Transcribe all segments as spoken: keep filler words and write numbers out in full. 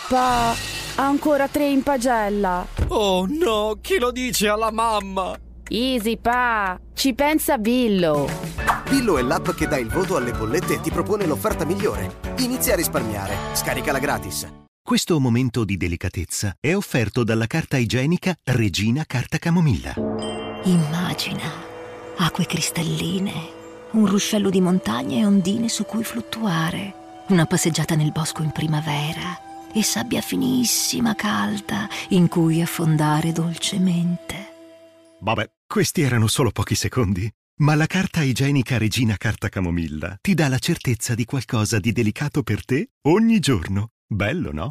Pa, ancora tre in pagella. Oh no, chi lo dice alla mamma? Easy, pa, ci pensa Billo. Billo è l'app che dà il voto alle bollette e ti propone l'offerta migliore. Inizia a risparmiare. Scaricala gratis. Questo momento di delicatezza è offerto dalla carta igienica Regina Carta Camomilla. Immagina acque cristalline, un ruscello di montagne e ondine su cui fluttuare, una passeggiata nel bosco in primavera e sabbia finissima, calda, in cui affondare dolcemente. Vabbè, questi erano solo pochi secondi. Ma la carta igienica Regina Carta Camomilla ti dà la certezza di qualcosa di delicato per te ogni giorno. Bello, no?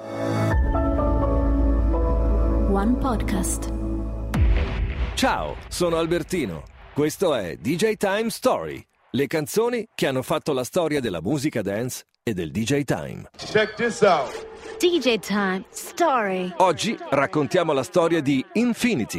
One Podcast. Ciao, sono Albertino. Questo è D J Time Story, le canzoni che hanno fatto la storia della musica dance e del D J Time. Check this out. D J Time Story. Oggi raccontiamo la storia di Infinity,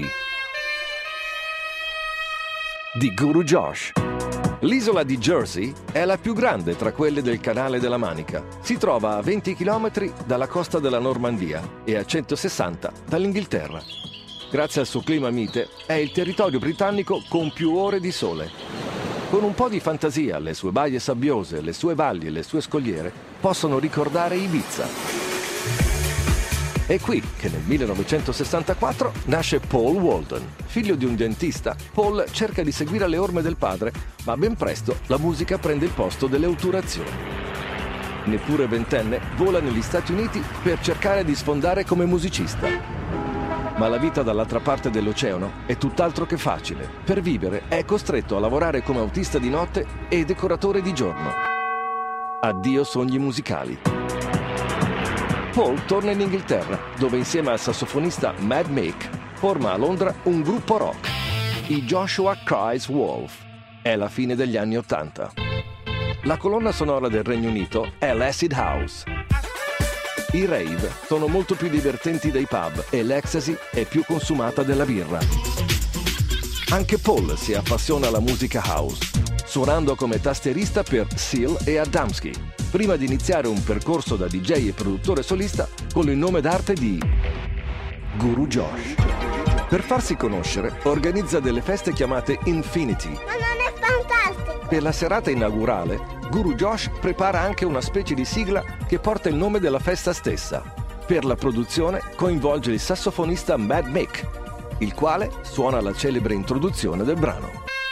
di Guru Josh. L'isola di Jersey è la più grande tra quelle del Canale della Manica. Si trova a venti chilometri dalla costa della Normandia e a centosessanta dall'Inghilterra. Grazie al suo clima mite, è il territorio britannico con più ore di sole. Con un po' di fantasia, le sue baie sabbiose, le sue valli e le sue scogliere possono ricordare Ibiza. È qui che nel millenovecentosessantaquattro nasce Paul Walden. Figlio di un dentista, Paul cerca di seguire le orme del padre, ma ben presto la musica prende il posto delle otturazioni. Neppure ventenne, vola negli Stati Uniti per cercare di sfondare come musicista. Ma la vita dall'altra parte dell'oceano è tutt'altro che facile. Per vivere è costretto a lavorare come autista di notte e decoratore di giorno. Addio sogni musicali. Paul torna in Inghilterra, dove insieme al sassofonista Mad Mick forma a Londra un gruppo rock, i Joshua Cries Wolf. È la fine degli anni Ottanta. La colonna sonora del Regno Unito è l'Acid House. I rave sono molto più divertenti dei pub e l'ecstasy è più consumata della birra. Anche Paul si appassiona alla musica house, suonando come tastierista per Seal e Adamski, prima di iniziare un percorso da D J e produttore solista con il nome d'arte di Guru Josh. Per farsi conoscere, organizza delle feste chiamate Infinity. Ma non è fantastico! Per la serata inaugurale, Guru Josh prepara anche una specie di sigla che porta il nome della festa stessa. Per la produzione coinvolge il sassofonista Mad Mick, il quale suona la celebre introduzione del brano.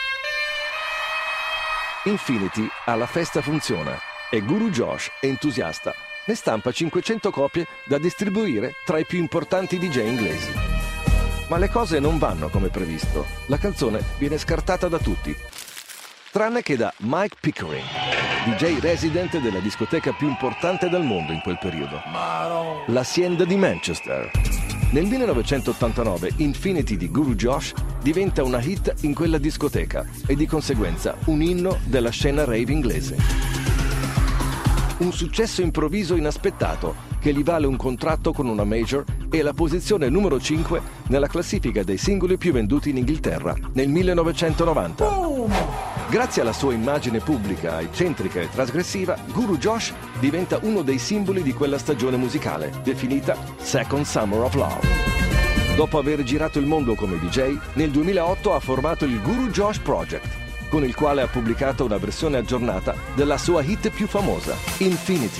Infinity alla festa funziona e Guru Josh, entusiasta, ne stampa cinquecento copie da distribuire tra i più importanti D J inglesi. Ma le cose non vanno come previsto. La canzone viene scartata da tutti, tranne che da Mike Pickering, D J resident della discoteca più importante del mondo in quel periodo, l'Hacienda di Manchester. Nel millenovecentottantanove Infinity di Guru Josh diventa una hit in quella discoteca e di conseguenza un inno della scena rave inglese. Un successo improvviso inaspettato che gli vale un contratto con una major e la posizione numero cinque nella classifica dei singoli più venduti in Inghilterra nel millenovecentonovanta. Grazie alla sua immagine pubblica, eccentrica e trasgressiva, Guru Josh diventa uno dei simboli di quella stagione musicale, definita Second Summer of Love. Dopo aver girato il mondo come D J, nel duemilaotto ha formato il Guru Josh Project, con il quale ha pubblicato una versione aggiornata della sua hit più famosa, Infinity.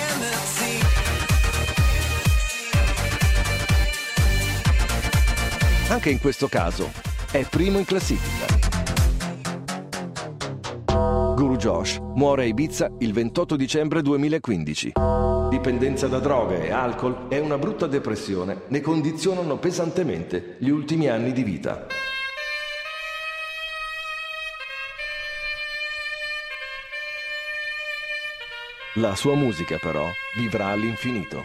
Anche in questo caso è primo in classifica. Guru Josh muore a Ibiza il ventotto dicembre duemilaquindici. Dipendenza da droghe e alcol e una brutta depressione ne condizionano pesantemente gli ultimi anni di vita. La sua musica, però, vivrà all'infinito.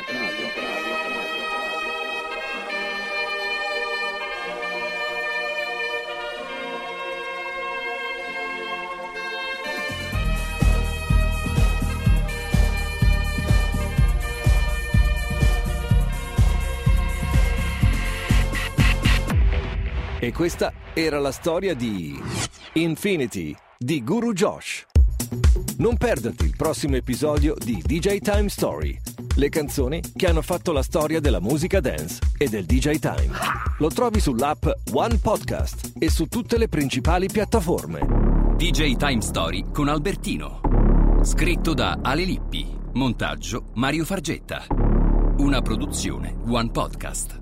E questa era la storia di Infinity di Guru Josh. Non perderti il prossimo episodio di D J Time Story. Le canzoni che hanno fatto la storia della musica dance e del D J Time. Lo trovi sull'app One Podcast e su tutte le principali piattaforme. D J Time Story con Albertino. Scritto da Ale Lippi. Montaggio Mario Fargetta. Una produzione One Podcast.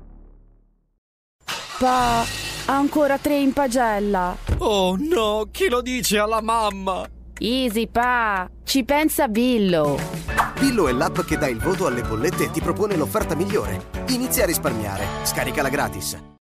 Pa, ancora tre in pagella. Oh no, chi lo dice alla mamma? Easy, pa, ci pensa Billo. Billo è l'app che dà il voto alle bollette e ti propone l'offerta migliore. Inizia a risparmiare. Scaricala gratis.